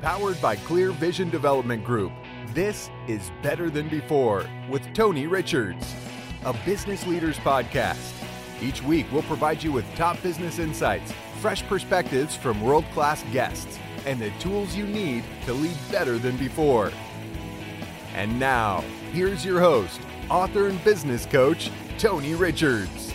powered by Clear Vision Development Group. This is Better Than Before with Tony Richards, a business leaders podcast. Each week, we'll provide you with top business insights, fresh perspectives from world-class guests, and the tools you need to lead better than before. And now, here's your host, author and business coach, Tony Richards.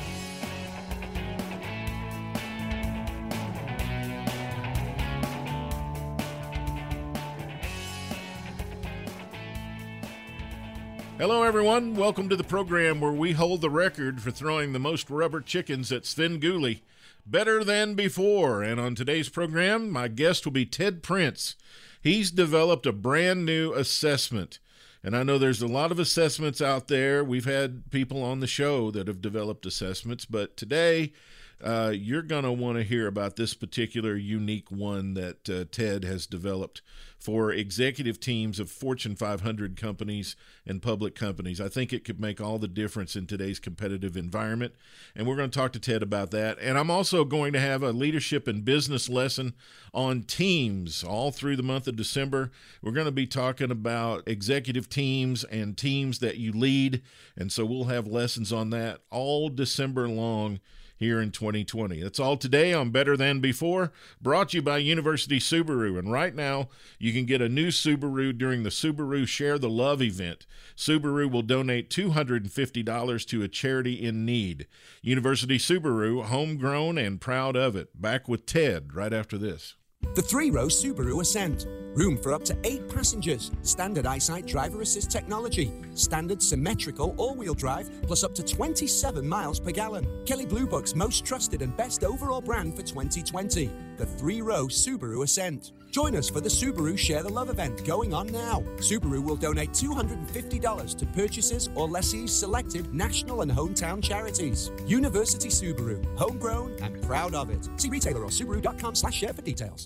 Hello, everyone. Welcome to the program where we hold the record for throwing the most rubber chickens at Svengoolie. Better Than Before. And on today's program, my guest will be Ted Prince. He's developed a brand new assessment. And I know there's a lot of assessments out there. We've had people on the show that have developed assessments, but today you're going to want to hear about this particular unique one that Ted has developed for executive teams of Fortune 500 companies and public companies. I think it could make all the difference in today's competitive environment, and we're going to talk to Ted about that. And I'm also going to have a leadership and business lesson on teams all through the month of December. We're going to be talking about executive teams and teams that you lead, and so we'll have lessons on that all December long here in 2020. That's all today on Better Than Before, brought to you by University Subaru. And right now, you can get a new Subaru during the Subaru Share the Love event. Subaru will donate $250 to a charity in need. University Subaru, homegrown and proud of it. Back with Ted right after this. The three-row Subaru Ascent. Room for up to 8 passengers. Standard EyeSight driver assist technology. Standard symmetrical all-wheel drive, plus up to 27 miles per gallon. Kelley Blue Book's most trusted and best overall brand for 2020. The three-row Subaru Ascent. Join us for the Subaru Share the Love event going on now. Subaru will donate $250 to purchasers or lessees selected national and hometown charities. University Subaru. Homegrown and proud of it. See retailer or Subaru.com/share for details.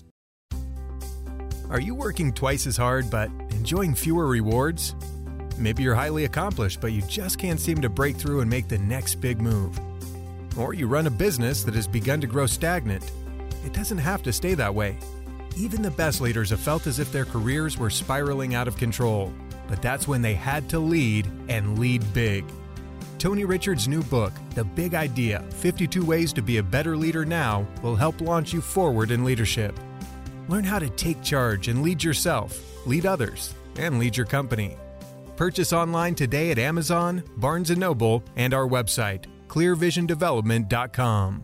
Are you working twice as hard but enjoying fewer rewards? Maybe you're highly accomplished but you just can't seem to break through and make the next big move. Or you run a business that has begun to grow stagnant. It doesn't have to stay that way. Even the best leaders have felt as if their careers were spiraling out of control. But that's when they had to lead, and lead big. Tony Richards' new book, The Big Idea, 52 Ways to Be a Better Leader Now, will help launch you forward in leadership. Learn how to take charge and lead yourself, lead others, and lead your company. Purchase online today at Amazon, Barnes & Noble, and our website, clearvisiondevelopment.com.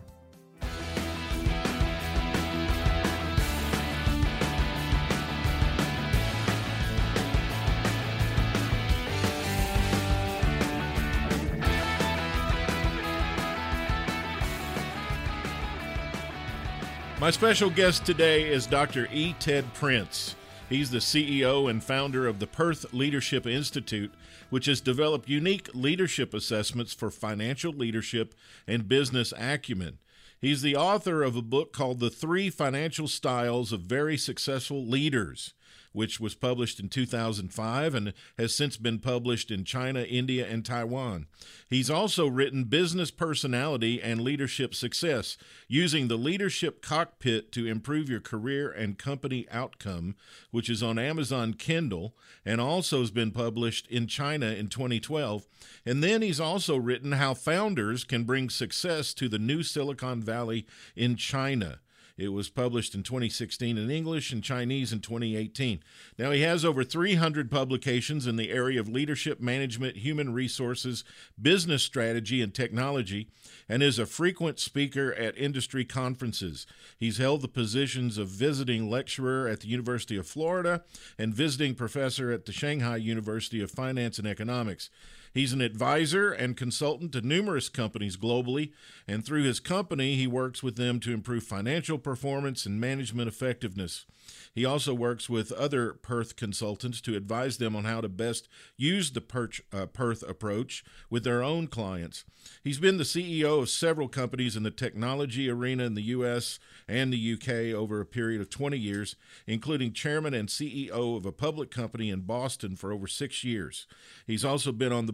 My special guest today is Dr. E. Ted Prince. He's the CEO and founder of the Perth Leadership Institute, which has developed unique leadership assessments for financial leadership and business acumen. He's the author of a book called The 3 Financial Styles of Very Successful Leaders, which was published in 2005 and has since been published in China, India, and Taiwan. He's also written Business Personality and Leadership Success, using the Leadership Cockpit to improve your career and company outcome, which is on Amazon Kindle and also has been published in China in 2012. And then he's also written How Founders Can Bring Success to the New Silicon Valley in China. It was published in 2016 in English and Chinese in 2018. Now, he has over 300 publications in the area of leadership management, human resources, business strategy, and technology, and is a frequent speaker at industry conferences. He's held the positions of visiting lecturer at the University of Florida and visiting professor at the Shanghai University of Finance and Economics. He's an advisor and consultant to numerous companies globally, and through his company, he works with them to improve financial performance and management effectiveness. He also works with other Perth consultants to advise them on how to best use the Perth approach with their own clients. He's been the CEO of several companies in the technology arena in the U.S. and the UK over a period of 20 years, including chairman and CEO of a public company in Boston for over 6 years. He's also been on the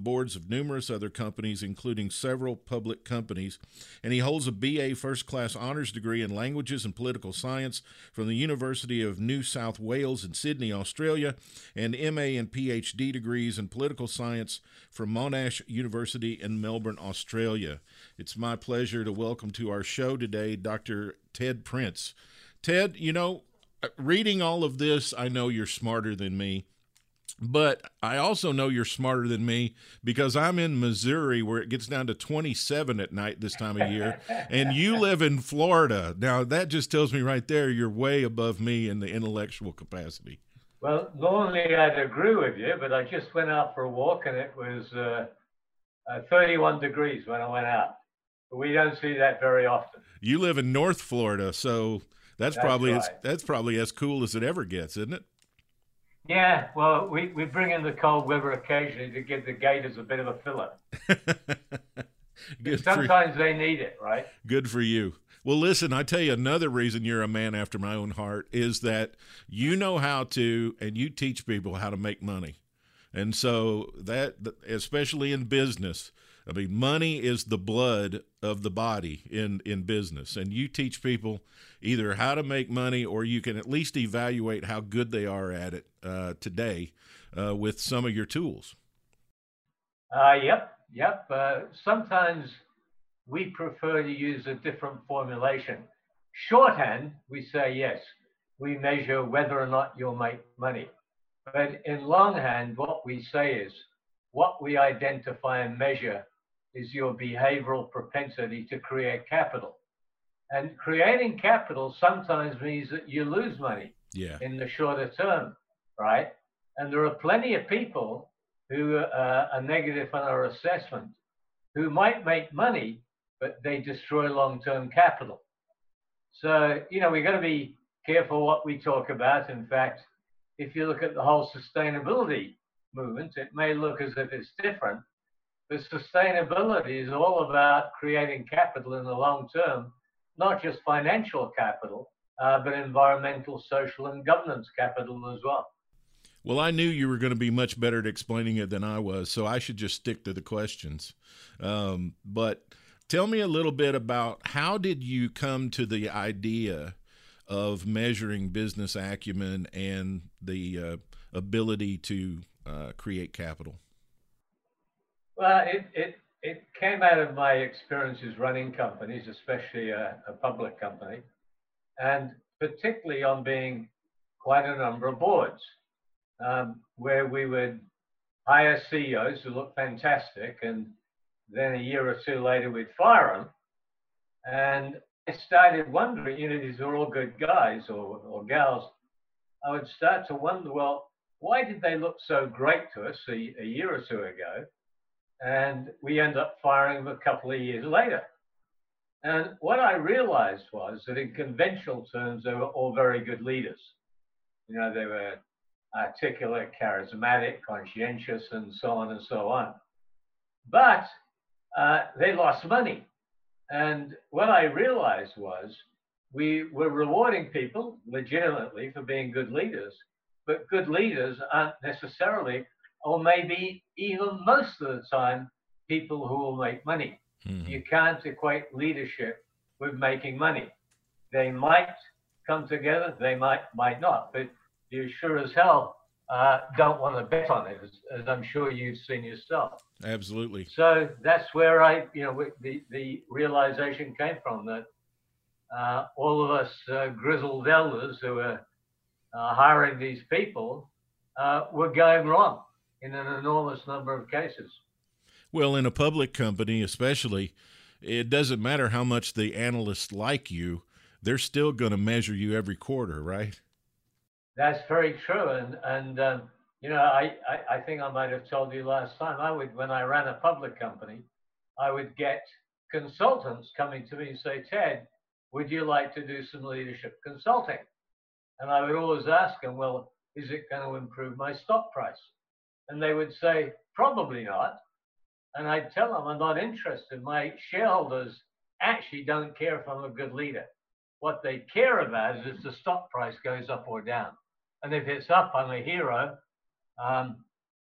boards of numerous other companies, including several public companies, and he holds a BA First Class Honors degree in Languages and Political Science from the University of New South Wales in Sydney, Australia, and MA and PhD degrees in Political Science from Monash University in Melbourne, Australia. It's my pleasure to welcome to our show today Dr. Ted Prince. Ted, you know, reading all of this, I know you're smarter than me. But I also know you're smarter than me because I'm in Missouri where it gets down to 27 at night this time of year, and you live in Florida. Now, that just tells me right there you're way above me in the intellectual capacity. Well, normally I'd agree with you, but I just went out for a walk, and it was 31 degrees when I went out. But we don't see that very often. You live in North Florida, so that's probably right. that's probably as cool as it ever gets, isn't it? Yeah, well, we bring in the cold weather occasionally to give the gators a bit of a filler. Sometimes they need it, right? Good for you. Well, listen, I tell you, another reason you're a man after my own heart is that you know how to, and you teach people how to make money. And so that, especially in business, I mean, money is the blood of the body in business, and you teach people either how to make money or you can at least evaluate how good they are at it today with some of your tools. Yep. Sometimes we prefer to use a different formulation. Shorthand, we say, yes, we measure whether or not you'll make money. But in longhand, what we say is what we identify and measure is your behavioral propensity to create capital. And creating capital sometimes means that you lose money in the shorter term, right? And there are plenty of people who are negative on our assessment who might make money, but they destroy long-term capital. So, you know, we've got to be careful what we talk about. In fact, if you look at the whole sustainability movement, it may look as if it's different, but sustainability is all about creating capital in the long term, not just financial capital, but environmental, social, and governance capital as well. Well, I knew you were going to be much better at explaining it than I was, so I should just stick to the questions. But tell me a little bit about how did you come to the idea of measuring business acumen and the ability to create capital? Well, it came out of my experiences running companies, especially a public company, and particularly on being quite a number of boards, where we would hire CEOs who looked fantastic, and then a year or two later we'd fire them. And I started wondering, you know, these are all good guys or gals. I would start to wonder, well, why did they look so great to us a year or two ago? And we end up firing them a couple of years later. And what I realized was that in conventional terms, they were all very good leaders. You know, they were articulate, charismatic, conscientious, and so on and so on. But they lost money. And what I realized was we were rewarding people legitimately for being good leaders, but good leaders aren't necessarily, or maybe even most of the time, people who will make money. Mm-hmm. You can't equate leadership with making money. They might come together, they might not, but you sure as hell don't want to bet on it, as I'm sure you've seen yourself. Absolutely. So that's where the realization came from, that all of us grizzled elders who were hiring these people were going wrong in an enormous number of cases. Well, in a public company especially, it doesn't matter how much the analysts like you, they're still going to measure you every quarter, right? That's very true. And you know, I think I might have told you last time, when I ran a public company, I would get consultants coming to me and say, Ted, would you like to do some leadership consulting? And I would always ask them, well, is it going to improve my stock price? And they would say, probably not. And I'd tell them I'm not interested. My shareholders actually don't care if I'm a good leader. What they care about is if the stock price goes up or down. And if it's up, I'm a hero.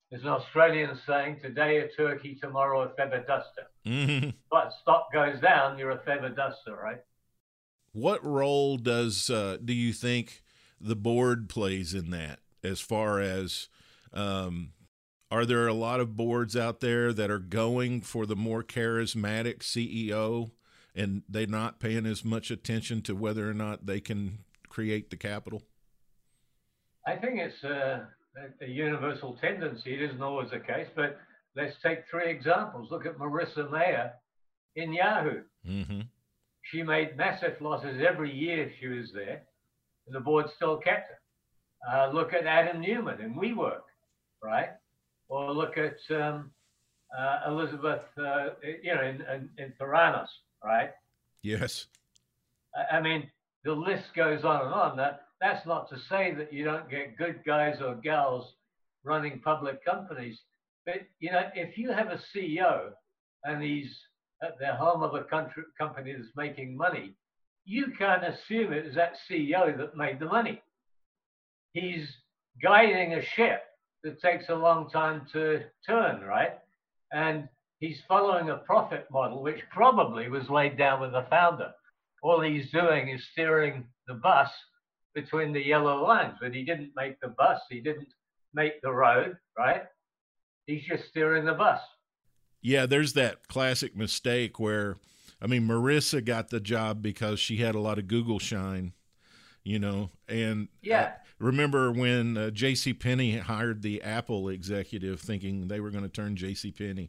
There's an Australian saying, today a turkey, tomorrow a feather duster. Mm-hmm. But stock goes down, you're a feather duster, right? What role do you think the board plays in that? As far as, are there a lot of boards out there that are going for the more charismatic CEO, and they're not paying as much attention to whether or not they can create the capital? I think it's a universal tendency. It isn't always the case, but let's take 3 examples. Look at Marissa Mayer in Yahoo. Mm-hmm. She made massive losses every year she was there, and the board still kept her. Look at Adam Newman in WeWork, right? Or look at Elizabeth, in Theranos, right? Yes. I mean, the list goes on and on. That's not to say that you don't get good guys or gals running public companies. But, if you have a CEO and he's at the helm of a company that's making money, you can't assume it was that CEO that made the money. He's guiding a ship that takes a long time to turn, right? And he's following a profit model, which probably was laid down with the founder. All he's doing is steering the bus between the yellow lines, but he didn't make the bus. He didn't make the road, right? He's just steering the bus. Yeah, there's that classic mistake where, Marissa got the job because she had a lot of Google shine, and yeah. Remember when JCPenney hired the Apple executive thinking they were going to turn JCPenney?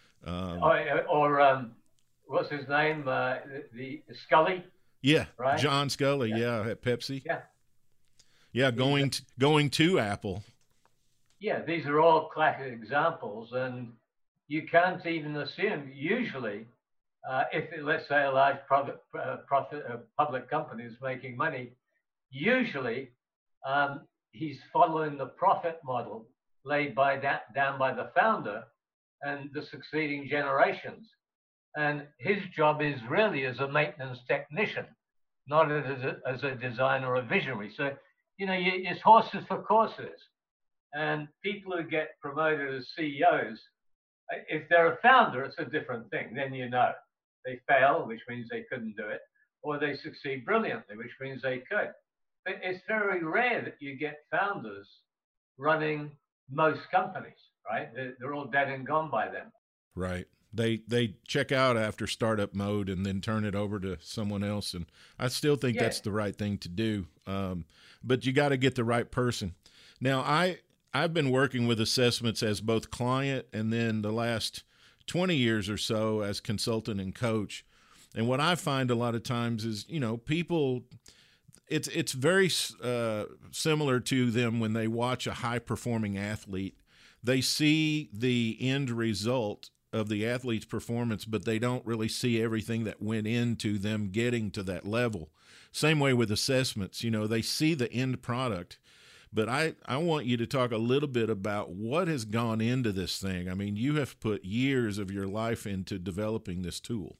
What's his name? The Scully? Yeah, right? John Scully, yeah, at Pepsi. Yeah. Yeah, going to Apple. Yeah, these are all classic examples, and you can't even assume, usually, let's say a large public company is making money, usually he's following the profit model laid down by the founder and the succeeding generations. And his job is really as a maintenance technician, not as a designer or a visionary. So, it's horses for courses. And people who get promoted as CEOs, if they're a founder, it's a different thing. Then they fail, which means they couldn't do it, or they succeed brilliantly, which means they could. But it's very rare that you get founders running most companies, right? They're all dead and gone by then. Right. They check out after startup mode and then turn it over to someone else. And I still think that's the right thing to do. But you got to get the right person. Now, I've been working with assessments as both client and then the last 20 years or so as consultant and coach. And what I find a lot of times is, people, it's very similar to them when they watch a high-performing athlete. They see the end result of the athlete's performance, but they don't really see everything that went into them getting to that level. Same way with assessments. They see the end product. But I want you to talk a little bit about what has gone into this thing. You have put years of your life into developing this tool.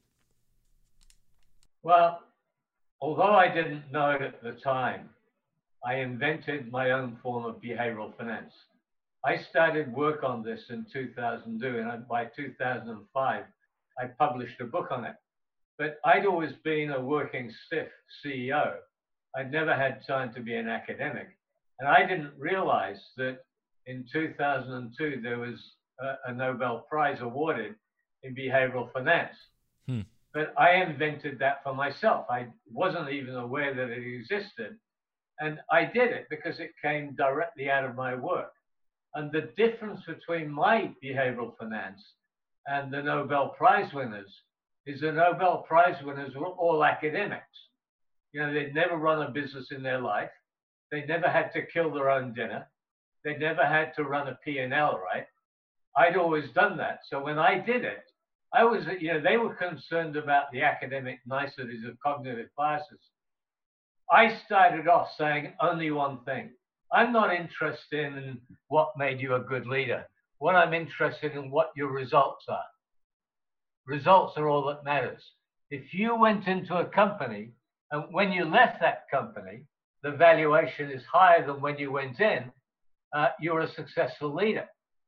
Well, although I didn't know it at the time, I invented my own form of behavioral finance. I started work on this in 2002, and by 2005, I published a book on it. But I'd always been a working stiff CEO. I'd never had time to be an academic. And I didn't realize that in 2002, there was a Nobel Prize awarded in behavioral finance. But I invented that for myself. I wasn't even aware that it existed. And I did it because it came directly out of my work. And the difference between my behavioral finance and the Nobel Prize winners is the Nobel Prize winners were all academics. They'd never run a business in their life. They never had to kill their own dinner. They never had to run a P&L, right? I'd always done that. So when I did it, I was, they were concerned about the academic niceties of cognitive biases. I started off saying only one thing. I'm not interested in what made you a good leader. What I'm interested in what your results are. Results are all that matters. If you went into a company and when you left that company, the valuation is higher than when you went in, you're a successful leader.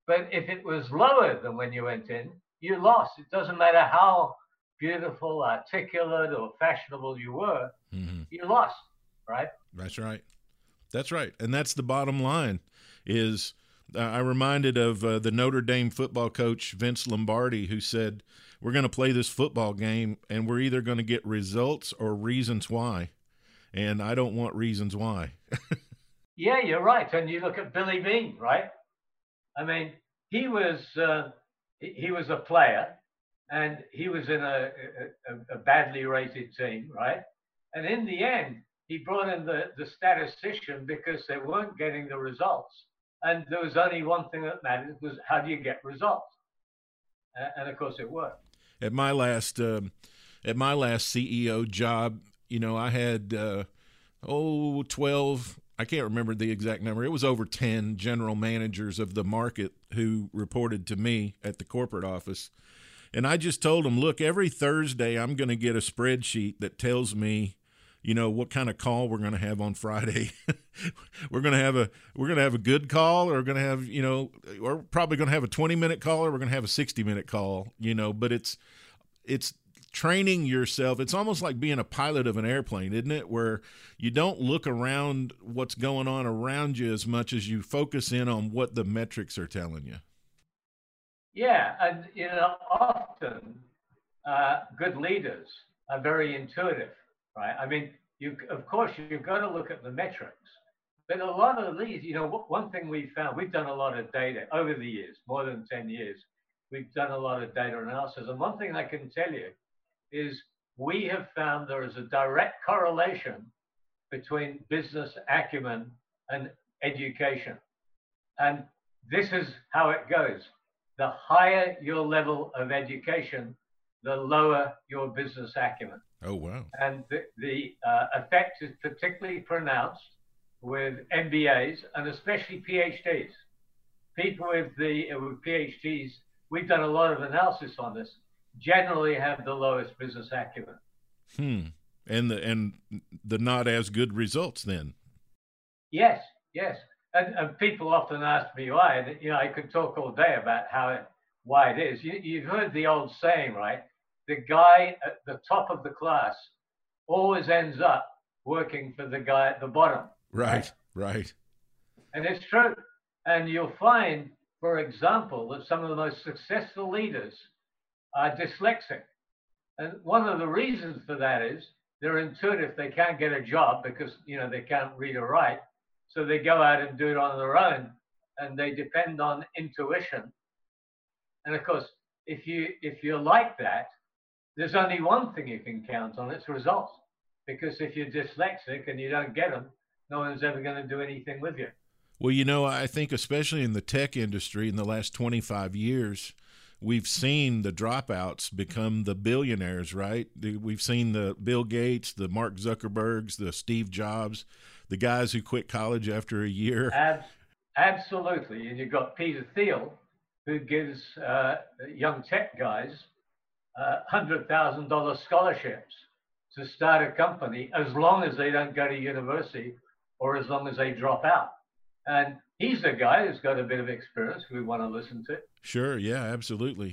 But if it was lower than when you went in, you lost. It doesn't matter how beautiful, articulate, or fashionable you were, you lost, right? That's right. That's right. And that's the bottom line is I reminded of the Notre Dame football coach, Vince Lombardi, who said, we're going to play this football game and we're either going to get results or reasons why. And I don't want reasons why. Yeah, you're right. And you look at Billy Beane, right? I mean, he was a player and he was in a badly rated team, right? And in the end, he brought in the statistician because they weren't getting the results. And there was only one thing that mattered, was how do you get results? And of course it worked. At my last CEO job, you know, I had 12, I can't remember the exact number. It was over 10 general managers of the market who reported to me at the corporate office. And I just told them, look, every Thursday I'm going to get a spreadsheet that tells me, you know, what kind of call we're going to have on Friday. we're going to have a good call, or we're going to have, you know, we're probably going to have a 20-minute call, or we're going to have a 60-minute call, you know, but it's training yourself. It's almost like being a pilot of an airplane, isn't it? Where you don't look around what's going on around you as much as you focus in on what the metrics are telling you. Yeah. And, you know, often good leaders are very intuitive. Right. I mean, of course, you've got to look at the metrics. But a lot of these, you know, one thing we found, we've done a lot of data over the years, more than 10 years. We've done a lot of data analysis. And one thing I can tell you is we have found there is a direct correlation between business acumen and education. And this is how it goes. The higher your level of education, the lower your business acumen. Oh, wow. And the effect is particularly pronounced with MBAs and especially PhDs. People with PhDs, we've done a lot of analysis on this, generally have the lowest business acumen. And the not as good results then. Yes. And people often ask me why. And, you know, I could talk all day about why it is. You've heard the old saying, right? The guy at the top of the class always ends up working for the guy at the bottom. Right. And it's true. And you'll find, for example, that some of the most successful leaders are dyslexic. And one of the reasons for that is they're intuitive. They can't get a job because, you know, they can't read or write. So they go out and do it on their own, and they depend on intuition. And of course, if you're like that, there's only one thing you can count on, it's results. Because if you're dyslexic and you don't get them, no one's ever going to do anything with you. Well, you know, I think especially in the tech industry in the last 25 years, we've seen the dropouts become the billionaires, right? We've seen the Bill Gates, the Mark Zuckerbergs, the Steve Jobs, the guys who quit college after a year. Absolutely. And you've got Peter Thiel, who gives young tech guys $100,000 scholarships to start a company as long as they don't go to university or as long as they drop out. And he's a guy who's got a bit of experience we want to listen to. Sure. Yeah, absolutely.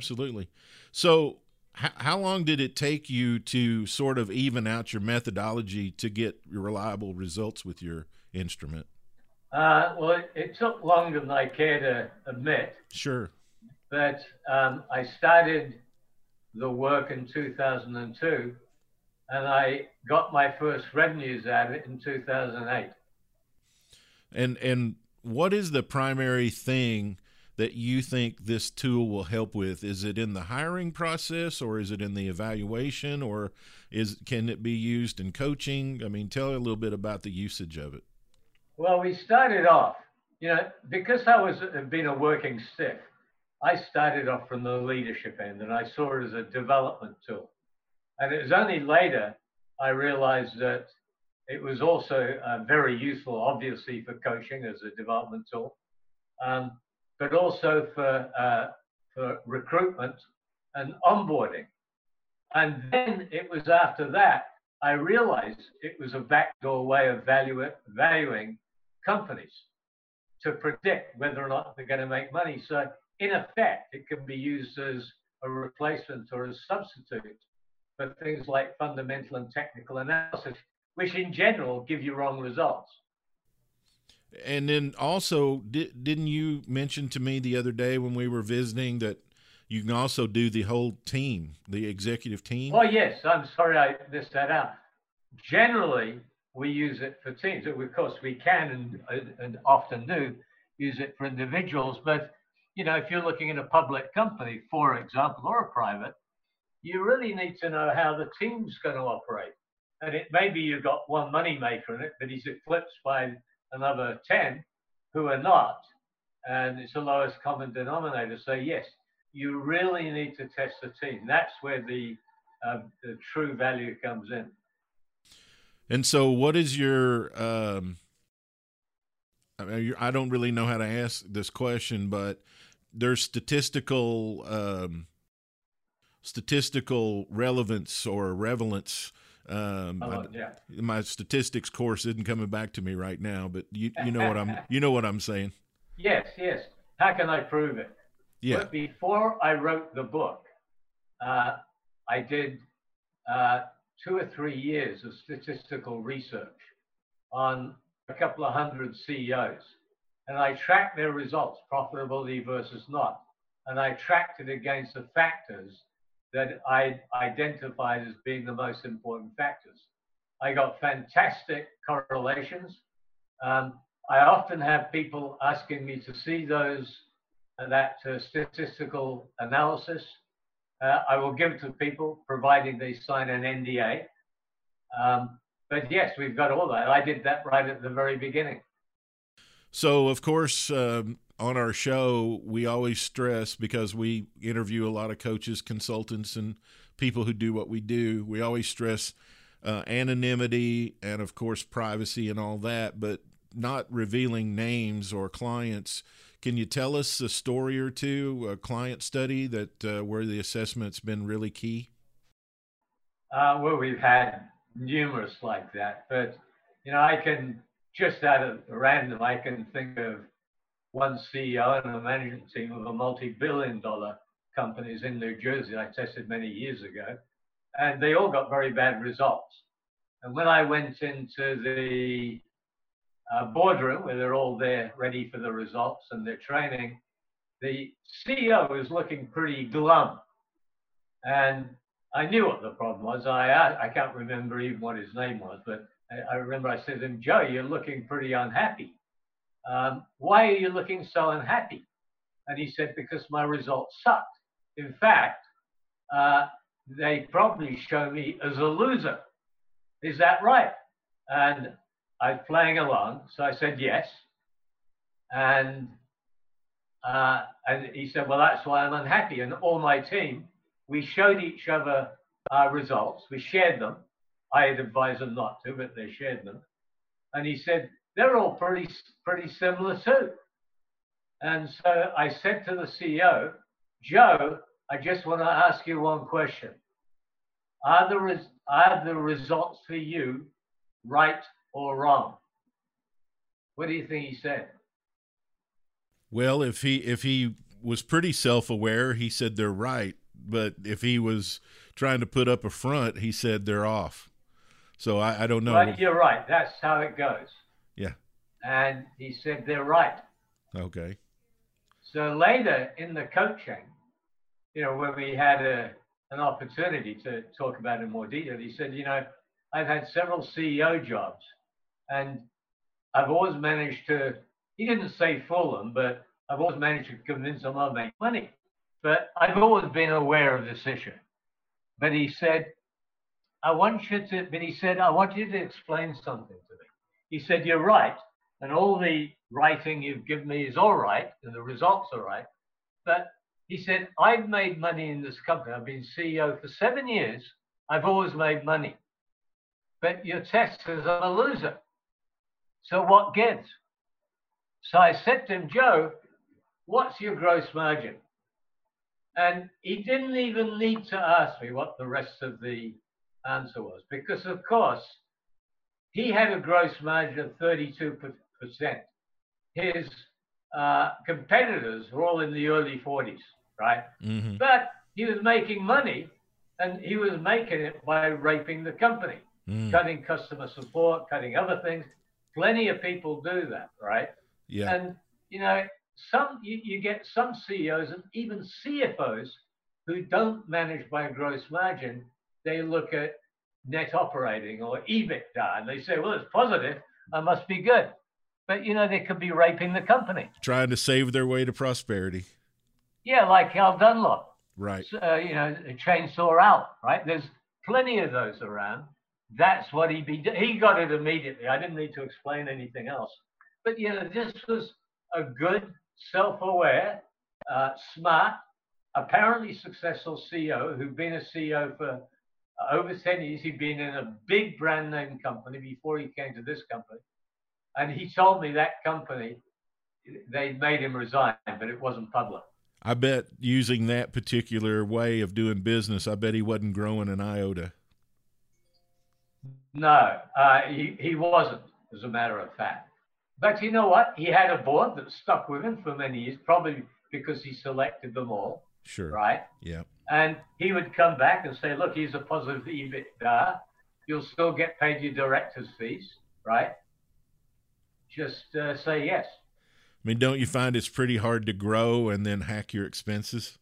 So how long did it take you to sort of even out your methodology to get reliable results with your instrument? Well, it took longer than I care to admit. Sure. But I started the work in 2002, and I got my first revenues out of it in 2008. And what is the primary thing that you think this tool will help with? Is it in the hiring process, or is it in the evaluation, or can it be used in coaching? I mean, tell a little bit about the usage of it. Well, we started off, you know, because I had been a working stiff, I started off from the leadership end, and I saw it as a development tool. And it was only later I realized that it was also very useful, obviously, for coaching as a development tool, but also for recruitment and onboarding. And then it was after that I realized it was a backdoor way of valuing companies. to predict whether or not they're going to make money. So in effect, it can be used as a replacement or a substitute for things like fundamental and technical analysis, which in general give you wrong results. And then also, didn't you mention to me the other day when we were visiting that you can also do the whole team, the executive team? Oh, yes. I'm sorry I missed that out. Generally, we use it for teams. Of course, we can and often do use it for individuals. But, you know, if you're looking at a public company, for example, or a private, you really need to know how the team's going to operate. And it maybe you've got one money maker in it, but he's eclipsed by another 10 who are not. And it's the lowest common denominator. So, yes, you really need to test the team. That's where the true value comes in. And so what is your I don't really know how to ask this question, but there's statistical relevance or relevance. My statistics course isn't coming back to me right now, but you know what I'm saying. Yes. How can I prove it? Yeah. But before I wrote the book, I did 2 or 3 years of statistical research on a couple of hundred CEOs, and I tracked their results, profitability versus not, and I tracked it against the factors that I identified as being the most important factors. I got fantastic correlations. I often have people asking me to see that statistical analysis. I will give it to people, providing they sign an NDA. But yes, we've got all that. I did that right at the very beginning. So, of course, on our show, we always stress, because we interview a lot of coaches, consultants, and people who do what we do, we always stress anonymity and, of course, privacy and all that, but not revealing names or clients. Can you tell us a story or two, a client study that where the assessment's been really key? Well, we've had numerous like that, but you know, I can just out of random, I can think of one CEO and a management team of a multi-billion-dollar companies in New Jersey I tested many years ago, and they all got very bad results. And when I went into the boardroom where they're all there ready for the results and their training, the CEO was looking pretty glum. And I knew what the problem was. I can't remember even what his name was, but I remember I said to him, Joe, you're looking pretty unhappy. Why are you looking so unhappy? And he said, because my results sucked. In fact, they probably show me as a loser. Is that right? And I was playing along, so I said yes. And he said, well, that's why I'm unhappy. And all my team, we showed each other our results. We shared them. I had advised them not to, but they shared them. And he said, they're all pretty similar too. And so I said to the CEO, Joe, I just want to ask you one question. Are the results for you right or wrong? What do you think he said? Well, if he was pretty self-aware, he said they're right. But if he was trying to put up a front, he said they're off. So I don't know. Right, you're right. That's how it goes. Yeah. And he said they're right. Okay. So later in the coaching, you know, when we had an opportunity to talk about it in more detail, he said, you know, I've had several CEO jobs, and I've always managed to, he didn't say fool them, but I've always managed to convince them I'll make money. But I've always been aware of this issue. But he said, I want you to explain something to me. He said, you're right. And all the writing you've given me is all right, and the results are right. But he said, I've made money in this company. I've been CEO for 7 years. I've always made money. But your test says I'm a loser. So what gives? So I said to him, Joe, what's your gross margin? And he didn't even need to ask me what the rest of the answer was, because of course, he had a gross margin of 32%. his competitors were all in the early 40s, right? Mm-hmm. But he was making money, and he was making it by raping the company, cutting customer support, cutting other things. Plenty of people do that, right? Yeah. And, you get some CEOs and even CFOs who don't manage by gross margin. They look at net operating or EBITDA, and they say, well, it's positive, I must be good. But, they could be raping the company. Trying to save their way to prosperity. Yeah, like Al Dunlop. Right. A chainsaw out, right? There's plenty of those around. That's what he got it immediately. I didn't need to explain anything else. But, this was a good, self-aware, smart, apparently successful CEO who'd been a CEO for over 10 years. He'd been in a big brand name company before he came to this company. And he told me that company, they made him resign, but it wasn't public. I bet using that particular way of doing business, I bet he wasn't growing an iota. No, he wasn't, as a matter of fact. But you know what? He had a board that stuck with him for many years, probably because he selected them all. Sure. Right? Yeah. And he would come back and say, look, here's a positive EBITDA. You'll still get paid your director's fees, right? Just say yes. I mean, don't you find it's pretty hard to grow and then hack your expenses?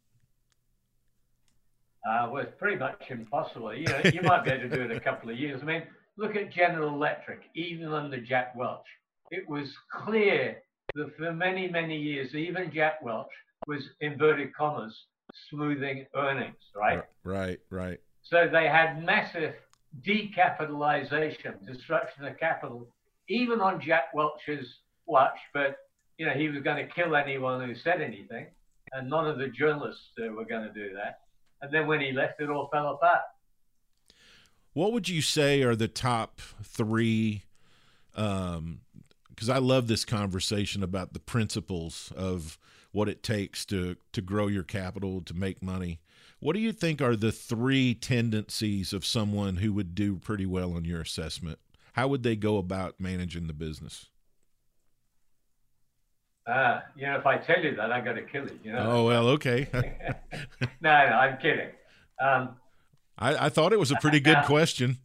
Well, it's pretty much impossible. You might be able to do it a couple of years. I mean, look at General Electric, even under Jack Welch. It was clear that for many, many years, even Jack Welch was, inverted commas, smoothing earnings, right? Right. So they had massive decapitalization, destruction of capital, even on Jack Welch's watch. But, he was going to kill anyone who said anything, and none of the journalists were going to do that. And then when he left, it all fell apart. What would you say are the top three? Because I love this conversation about the principles of what it takes to grow your capital, to make money. What do you think are the three tendencies of someone who would do pretty well on your assessment? How would they go about managing the business? If I tell you that, I got to kill you. Oh, well, okay. No, I'm kidding. I thought it was a pretty good question.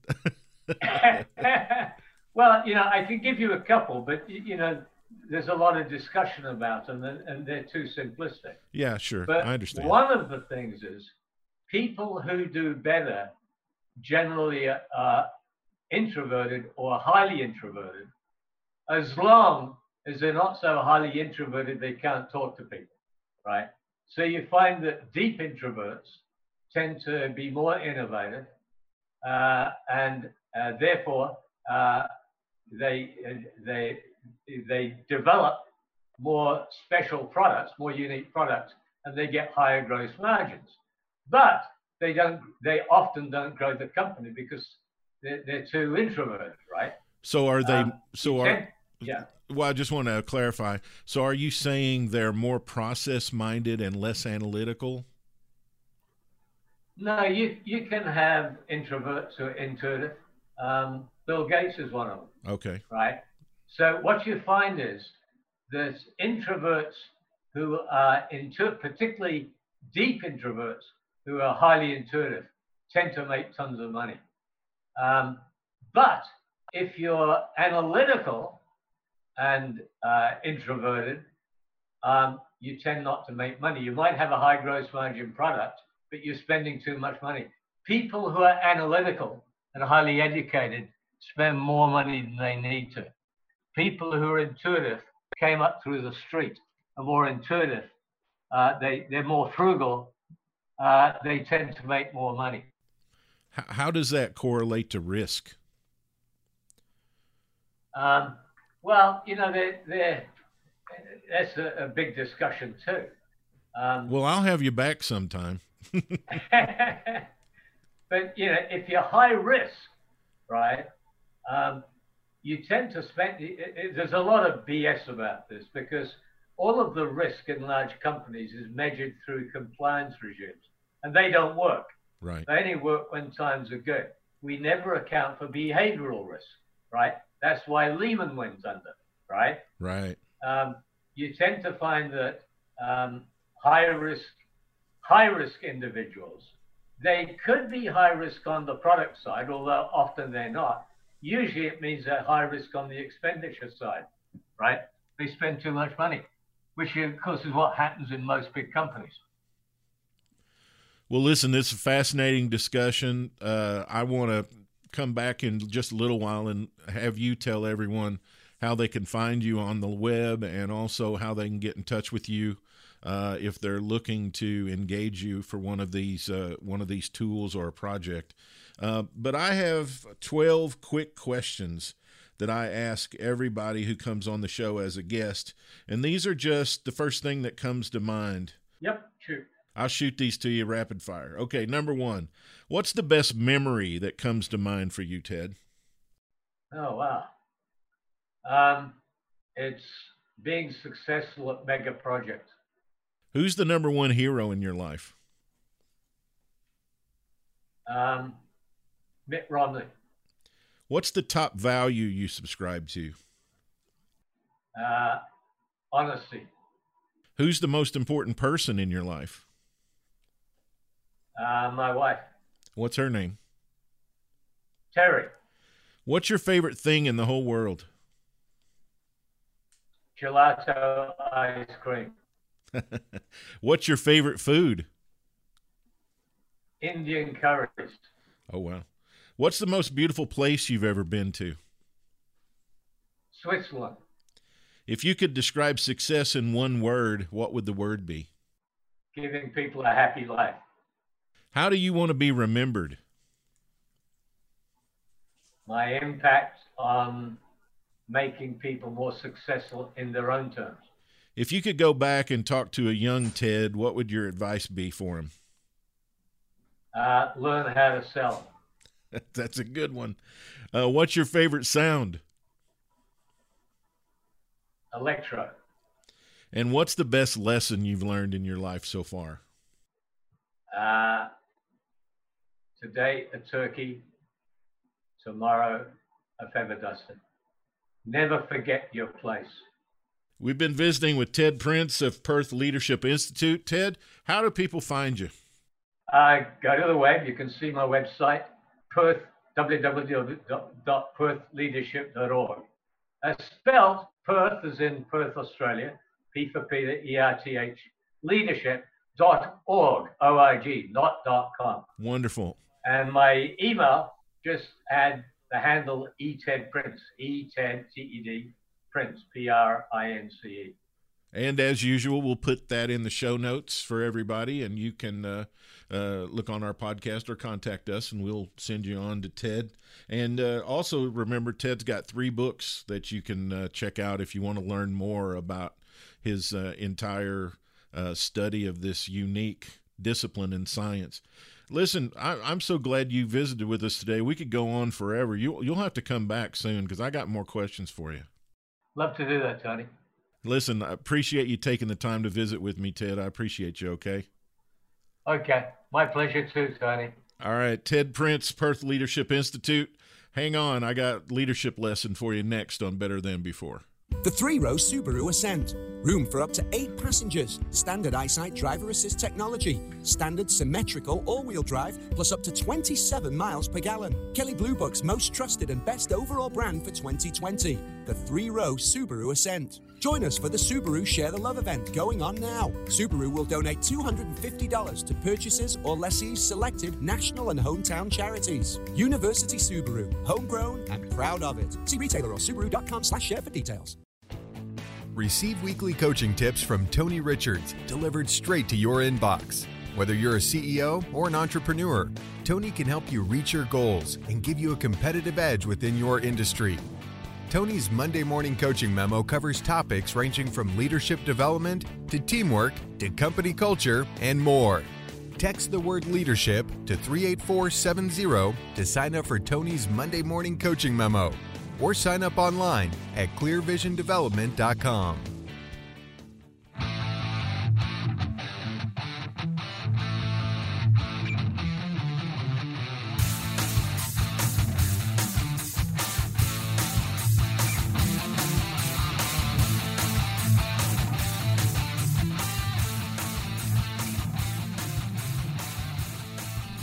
Well, I can give you a couple, but there's a lot of discussion about them, and they're too simplistic. Yeah, sure. But I understand. One of the things is people who do better generally are introverted or highly introverted, as long as they're not so highly introverted they can't talk to people, right? So you find that deep introverts tend to be more innovative, and therefore they develop more special products, more unique products, and they get higher gross margins. But they often don't grow the company because they're too introverted, right? So are they? Yeah. Well, I just want to clarify. So are you saying they're more process-minded and less analytical? No, you can have introverts who are intuitive. Bill Gates is one of them. Okay. Right? So what you find is that introverts who are particularly deep introverts who are highly intuitive tend to make tons of money. But if you're analytical and introverted, you tend not to make money. You might have a high gross margin product, but you're spending too much money. People who are analytical and highly educated spend more money than they need to. People who are intuitive came up through the street, are more intuitive. They're more frugal. They tend to make more money. How does that correlate to risk? Well, that's a big discussion too. Well, I'll have you back sometime. But, if you're high risk, right, you tend to spend, there's a lot of BS about this because all of the risk in large companies is measured through compliance regimes, and they don't work. Right. They only work when times are good. We never account for behavioral risk, right? That's why Lehman went under, right? Right. you tend to find that high risk individuals, they could be high risk on the product side, although often they're not. Usually it means they're high risk on the expenditure side, right? They spend too much money, which of course is what happens in most big companies. Well, listen, this is a fascinating discussion. I want to come back in just a little while and have you tell everyone how they can find you on the web and also how they can get in touch with you if they're looking to engage you for one of these tools or a project. But I have 12 quick questions that I ask everybody who comes on the show as a guest, and these are just the first thing that comes to mind. Yep, shoot. I'll shoot these to you rapid fire. Okay, number one, what's the best memory that comes to mind for you, Ted? Oh, wow. It's being successful at mega projects. Who's the number one hero in your life? Mitt Romney. What's the top value you subscribe to? Honesty. Who's the most important person in your life? My wife. What's her name? Terry. What's your favorite thing in the whole world? Gelato ice cream. What's your favorite food? Indian curries. Oh, wow. What's the most beautiful place you've ever been to? Switzerland. If you could describe success in one word, what would the word be? Giving people a happy life. How do you want to be remembered? My impact on making people more successful in their own terms. If you could go back and talk to a young Ted, what would your advice be for him? Learn how to sell. That's a good one. What's your favorite sound? Electro. And what's the best lesson you've learned in your life so far? Today, a turkey. Tomorrow, a feather duster. Never forget your place. We've been visiting with Ted Prince of Perth Leadership Institute. Ted, how do people find you? Go to the web. You can see my website, www.perthleadership.org. Spelled Perth as in Perth, Australia, P for Peter, ERTH, leadership.org, O-I-G, not .com. Wonderful. And my email just had the handle eTedPrince, E-Ted, T-E-D, Prince, P-R-I-N-C-E. And as usual, we'll put that in the show notes for everybody, and you can look on our podcast or contact us, and we'll send you on to Ted. And also remember, Ted's got 3 books that you can check out if you want to learn more about his entire study of this unique discipline in science. Listen, I'm so glad you visited with us today. We could go on forever. You'll have to come back soon because I got more questions for you. Love to do that, Tony. Listen, I appreciate you taking the time to visit with me, Ted. I appreciate you, okay? Okay. My pleasure too, Tony. All right. Ted Prince, Perth Leadership Institute. Hang on. I got leadership lesson for you next on Better Than Before. The 3-row Subaru Ascent. Room for up to 8 passengers. Standard eyesight driver assist technology. Standard symmetrical all-wheel drive, plus up to 27 miles per gallon. Kelly Blue Book's most trusted and best overall brand for 2020. The 3-row Subaru Ascent. Join us for the Subaru Share the Love event going on now. Subaru will donate $250 to purchasers or lessees selected national and hometown charities. University Subaru. Homegrown and proud of it. See retailer or Subaru.com/share for details. Receive weekly coaching tips from Tony Richards, delivered straight to your inbox. Whether you're a CEO or an entrepreneur, Tony can help you reach your goals and give you a competitive edge within your industry. Tony's Monday morning coaching memo covers topics ranging from leadership development to teamwork to company culture and more. Text the word leadership to 38470 to sign up for Tony's Monday morning coaching memo, or sign up online at clearvisiondevelopment.com.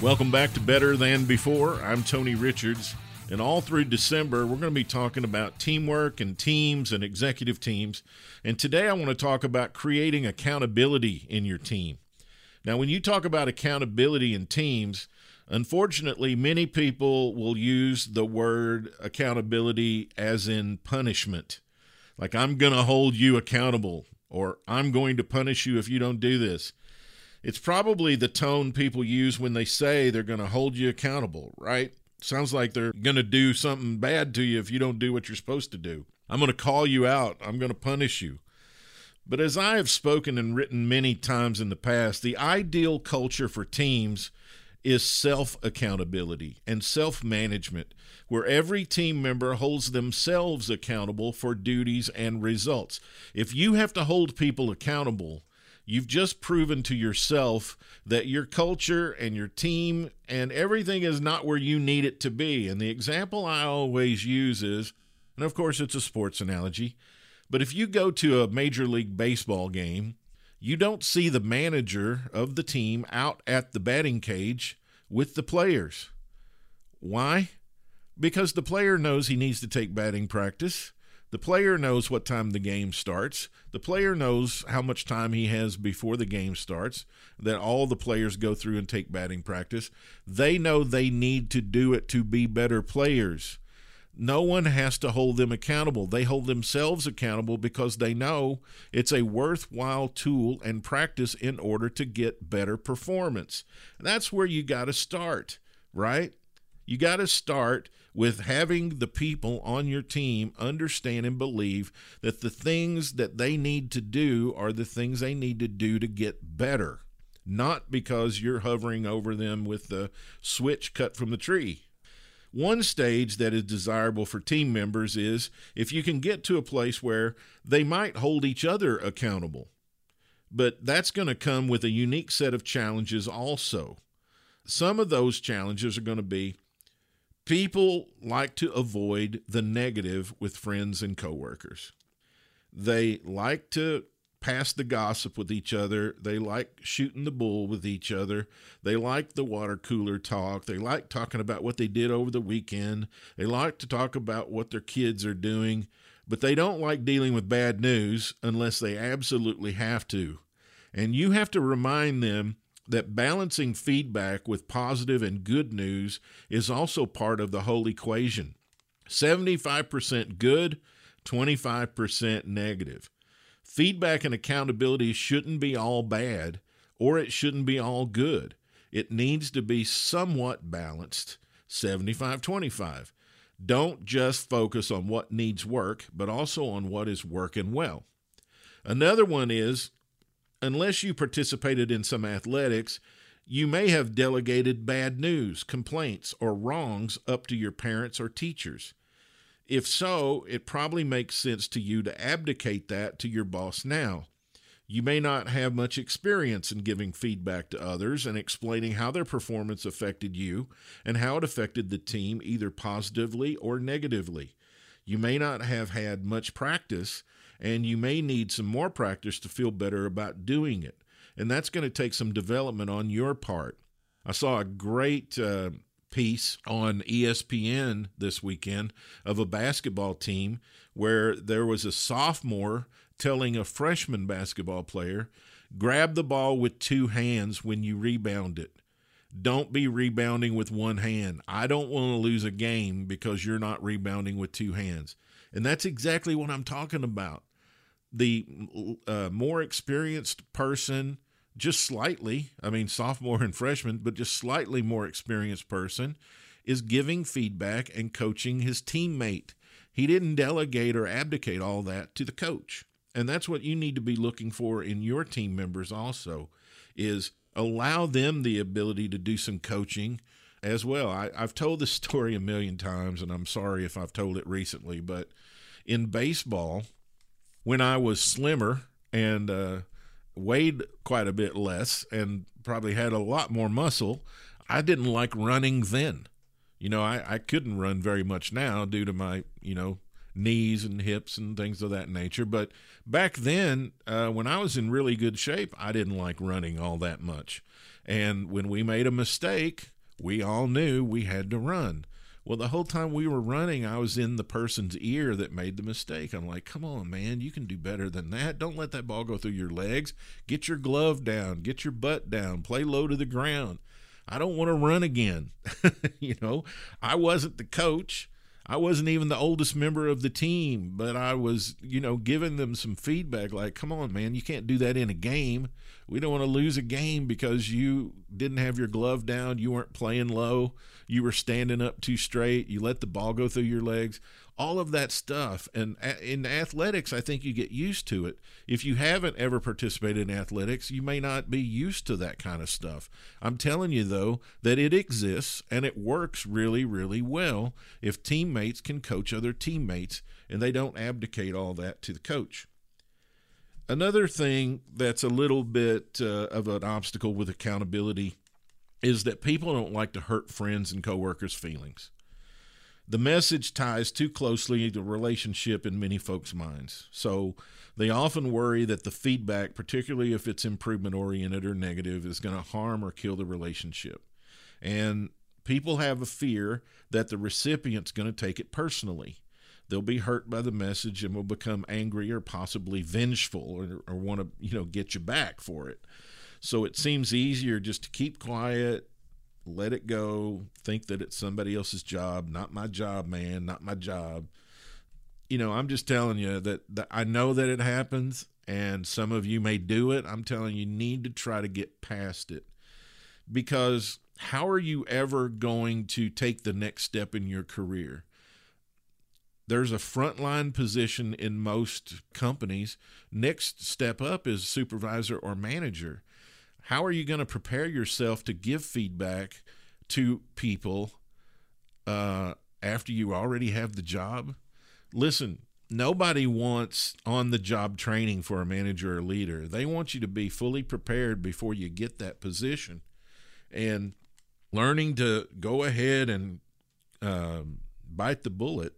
Welcome back to Better Than Before. I'm Tony Richards, and all through December, we're going to be talking about teamwork and teams and executive teams. And today I want to talk about creating accountability in your team. Now, when you talk about accountability in teams, unfortunately, many people will use the word accountability as in punishment. Like, I'm going to hold you accountable, or I'm going to punish you if you don't do this. It's probably the tone people use when they say they're going to hold you accountable, right? Sounds like they're going to do something bad to you if you don't do what you're supposed to do. I'm going to call you out. I'm going to punish you. But as I have spoken and written many times in the past, the ideal culture for teams is self-accountability and self-management, where every team member holds themselves accountable for duties and results. If you have to hold people accountable, you've just proven to yourself that your culture and your team and everything is not where you need it to be. And the example I always use is, and of course it's a sports analogy, but if you go to a Major League Baseball game, you don't see the manager of the team out at the batting cage with the players. Why? Because the player knows he needs to take batting practice. The player knows what time the game starts. The player knows how much time he has before the game starts, that all the players go through and take batting practice. They know they need to do it to be better players. No one has to hold them accountable. They hold themselves accountable because they know it's a worthwhile tool and practice in order to get better performance. That's where you got to start, right? You got to start with having the people on your team understand and believe that the things that they need to do are the things they need to do to get better, not because you're hovering over them with the switch cut from the tree. One stage that is desirable for team members is if you can get to a place where they might hold each other accountable. But that's going to come with a unique set of challenges also. Some of those challenges are going to be people like to avoid the negative with friends and coworkers. They like to pass the gossip with each other. They like shooting the bull with each other. They like the water cooler talk. They like talking about what they did over the weekend. They like to talk about what their kids are doing, but they don't like dealing with bad news unless they absolutely have to. And you have to remind them that balancing feedback with positive and good news is also part of the whole equation. 75% good, 25% negative. Feedback and accountability shouldn't be all bad, or it shouldn't be all good. It needs to be somewhat balanced, 75-25. Don't just focus on what needs work, but also on what is working well. Another one is, unless you participated in some athletics, you may have delegated bad news, complaints, or wrongs up to your parents or teachers. If so, it probably makes sense to you to abdicate that to your boss now. You may not have much experience in giving feedback to others and explaining how their performance affected you and how it affected the team either positively or negatively. You may not have had much practice, and you may need some more practice to feel better about doing it. And that's going to take some development on your part. I saw a great piece on ESPN this weekend of a basketball team where there was a sophomore telling a freshman basketball player, grab the ball with two hands when you rebound it. Don't be rebounding with one hand. I don't want to lose a game because you're not rebounding with two hands. And that's exactly what I'm talking about. The more experienced person, just slightly, sophomore and freshman, but just slightly more experienced person is giving feedback and coaching his teammate. He didn't delegate or abdicate all that to the coach. And that's what you need to be looking for in your team members also, is allow them the ability to do some coaching as well. I've told this story a million times, and I'm sorry if I've told it recently, but in baseball, when I was slimmer and weighed quite a bit less and probably had a lot more muscle, I didn't like running then. I couldn't run very much now due to my, knees and hips and things of that nature. But back then, when I was in really good shape, I didn't like running all that much. And when we made a mistake, we all knew we had to run. Well, the whole time we were running, I was in the person's ear that made the mistake. I'm like, come on, man, you can do better than that. Don't let that ball go through your legs. Get your glove down. Get your butt down. Play low to the ground. I don't want to run again. I wasn't the coach. I wasn't even the oldest member of the team, but I was, giving them some feedback like, come on, man, you can't do that in a game. We don't want to lose a game because you didn't have your glove down. You weren't playing low. You were standing up too straight. You let the ball go through your legs. All of that stuff. And in athletics, I think you get used to it. If you haven't ever participated in athletics, you may not be used to that kind of stuff. I'm telling you, though, that it exists and it works really, really well if teammates can coach other teammates and they don't abdicate all that to the coach. Another thing that's a little bit of an obstacle with accountability is that people don't like to hurt friends and coworkers' feelings. The message ties too closely to relationship in many folks' minds. So they often worry that the feedback, particularly if it's improvement-oriented or negative, is going to harm or kill the relationship. And people have a fear that the recipient's going to take it personally. They'll be hurt by the message and will become angry or possibly vengeful or want to, get you back for it. So it seems easier just to keep quiet, let it go, think that it's somebody else's job. Not my job, man, not my job. I'm just telling you that I know that it happens, and some of you may do it. I'm telling you, need to try to get past it, because how are you ever going to take the next step in your career? There's a frontline position in most companies. Next step up is supervisor or manager. How are you going to prepare yourself to give feedback to people after you already have the job? Listen, nobody wants on-the-job training for a manager or leader. They want you to be fully prepared before you get that position. And learning to go ahead and bite the bullet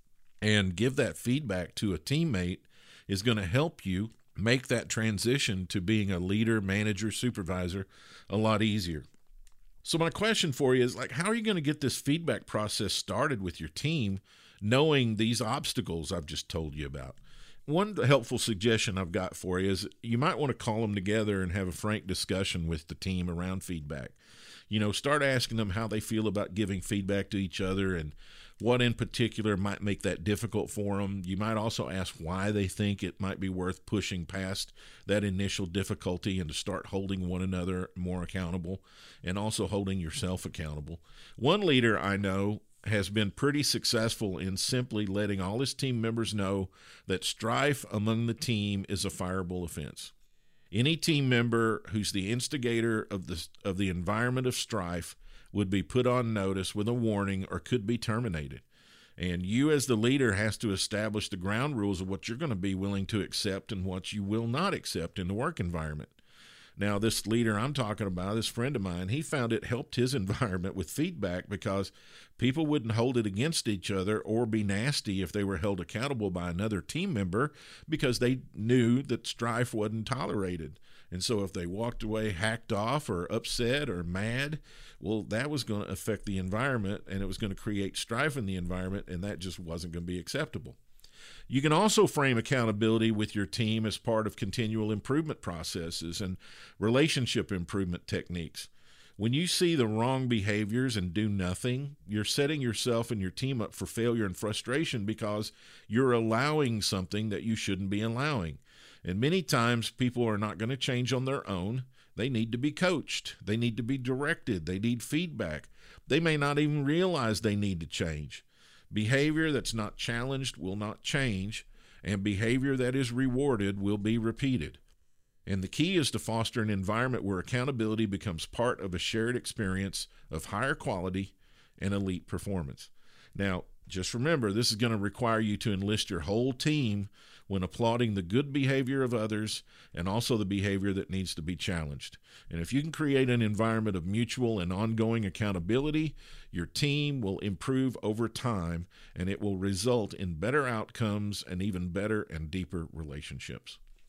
and give that feedback to a teammate is going to help you make that transition to being a leader, manager, supervisor a lot easier. So my question for you is, how are you going to get this feedback process started with your team, knowing these obstacles I've just told you about? One helpful suggestion I've got for you is you might want to call them together and have a frank discussion with the team around feedback. Start asking them how they feel about giving feedback to each other and what in particular might make that difficult for them. You might also ask why they think it might be worth pushing past that initial difficulty and to start holding one another more accountable and also holding yourself accountable. One leader I know has been pretty successful in simply letting all his team members know that strife among the team is a fireable offense. Any team member who's the instigator of the environment of strife would be put on notice with a warning or could be terminated. And you as the leader has to establish the ground rules of what you're going to be willing to accept and what you will not accept in the work environment. Now, this leader I'm talking about, this friend of mine, he found it helped his environment with feedback because people wouldn't hold it against each other or be nasty if they were held accountable by another team member because they knew that strife wasn't tolerated. And so if they walked away hacked off or upset or mad, well, that was going to affect the environment and it was going to create strife in the environment, and that just wasn't going to be acceptable. You can also frame accountability with your team as part of continual improvement processes and relationship improvement techniques. When you see the wrong behaviors and do nothing, you're setting yourself and your team up for failure and frustration because you're allowing something that you shouldn't be allowing. And many times people are not going to change on their own. They need to be coached. They need to be directed. They need feedback. They may not even realize they need to change. Behavior that's not challenged will not change, and behavior that is rewarded will be repeated. And the key is to foster an environment where accountability becomes part of a shared experience of higher quality and elite performance. Now, just remember, this is going to require you to enlist your whole team when applauding the good behavior of others and also the behavior that needs to be challenged. And if you can create an environment of mutual and ongoing accountability, your team will improve over time, and it will result in better outcomes and even better and deeper relationships.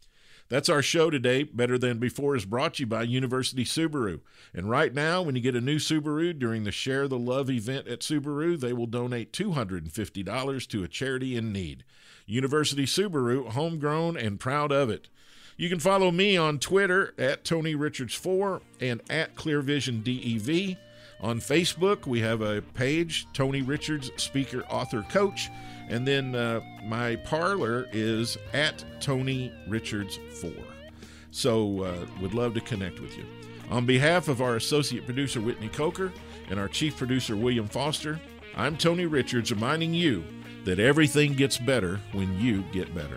That's our show today. Better Than Before is brought to you by University Subaru. And right now, when you get a new Subaru during the Share the Love event at Subaru, they will donate $250 to a charity in need. University Subaru, homegrown and proud of it. You can follow me on Twitter at TonyRichards4 and at ClearVisionDEV. On Facebook, we have a page, Tony Richards, Speaker, Author, Coach. And then my parlor is at Tony Richards 4. So would love to connect with you. On behalf of our associate producer, Whitney Coker, and our chief producer, William Foster, I'm Tony Richards reminding you that everything gets better when you get better.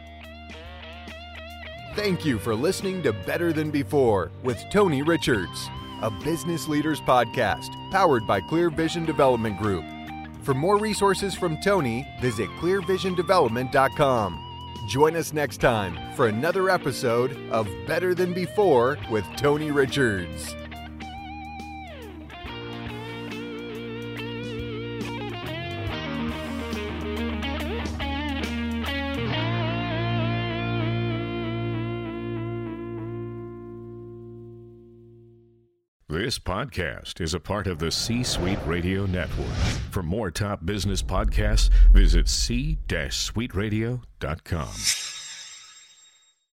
Thank you for listening to Better Than Before with Tony Richards, a business leaders podcast powered by Clear Vision Development Group. For more resources from Tony, visit clearvisiondevelopment.com. Join us next time for another episode of Better Than Before with Tony Richards. This podcast is a part of the C-Suite Radio Network. For more top business podcasts, visit c-suiteradio.com.